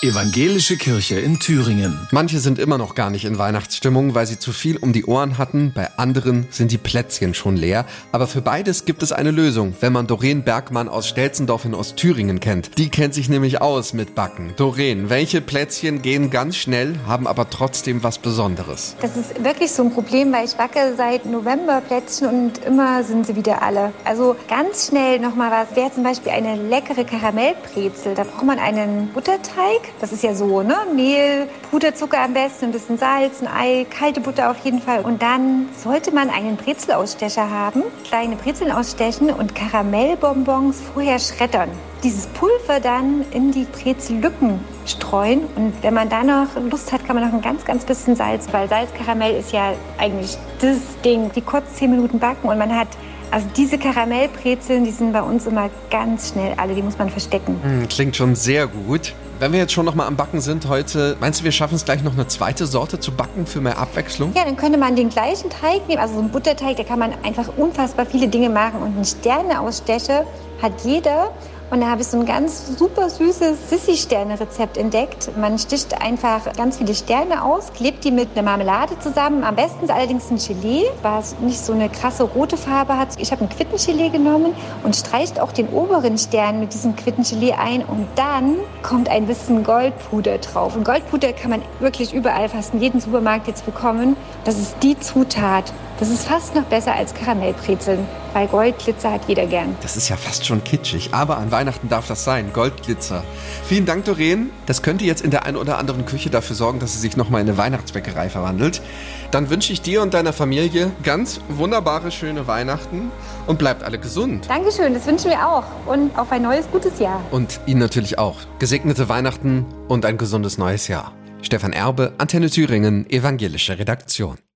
Evangelische Kirche in Thüringen. Manche sind immer noch gar nicht in Weihnachtsstimmung, weil sie zu viel um die Ohren hatten. Bei anderen sind die Plätzchen schon leer. Aber für beides gibt es eine Lösung, wenn man Doreen Bergmann aus Stelzendorf in Ostthüringen kennt. Die kennt sich nämlich aus mit Backen. Doreen, welche Plätzchen gehen ganz schnell, haben aber trotzdem was Besonderes? Das ist wirklich so ein Problem, weil ich backe seit November Plätzchen und immer sind sie wieder alle. Also ganz schnell nochmal was, wäre zum Beispiel eine leckere Karamellbrezel. Da braucht man einen Butterteig. Das ist ja so, ne? Mehl, Puderzucker am besten, ein bisschen Salz, ein Ei, kalte Butter auf jeden Fall. Und dann sollte man einen Brezelausstecher haben, kleine Brezeln ausstechen und Karamellbonbons vorher schreddern. Dieses Pulver dann in die Brezellücken streuen. Und wenn man da noch Lust hat, kann man noch ein ganz bisschen Salz, weil Salzkaramell ist ja eigentlich das Ding. Die kurz 10 Minuten backen und man hat... Also diese Karamellbrezeln, die sind bei uns immer ganz schnell alle, die muss man verstecken. Klingt schon sehr gut. Wenn wir jetzt schon noch mal am Backen sind heute, meinst du, wir schaffen es gleich noch eine zweite Sorte zu backen für mehr Abwechslung? Ja, dann könnte man den gleichen Teig nehmen, also so einen Butterteig, da kann man einfach unfassbar viele Dinge machen. Und einen Sterneausstecher hat jeder. Und da habe ich so ein ganz super süßes Sissi-Sterne-Rezept entdeckt. Man sticht einfach ganz viele Sterne aus, klebt die mit einer Marmelade zusammen. Am besten ist allerdings ein Gelee, was nicht so eine krasse rote Farbe hat. Ich habe ein Quittengelee genommen und streicht auch den oberen Stern mit diesem Quittengelee ein. Und dann kommt ein bisschen Goldpuder drauf. Und Goldpuder kann man wirklich überall, fast in jedem Supermarkt jetzt bekommen. Das ist die Zutat. Das ist fast noch besser als Karamellbrezeln, weil Goldglitzer hat jeder gern. Das ist ja fast schon kitschig, aber an Weihnachten darf das sein, Goldglitzer. Vielen Dank, Doreen. Das könnte jetzt in der einen oder anderen Küche dafür sorgen, dass sie sich nochmal in eine Weihnachtsbäckerei verwandelt. Dann wünsche ich dir und deiner Familie ganz wunderbare, schöne Weihnachten und bleibt alle gesund. Dankeschön, das wünschen wir auch. Und auf ein neues, gutes Jahr. Und Ihnen natürlich auch. Gesegnete Weihnachten und ein gesundes neues Jahr. Stefan Erbe, Antenne Thüringen, Evangelische Redaktion.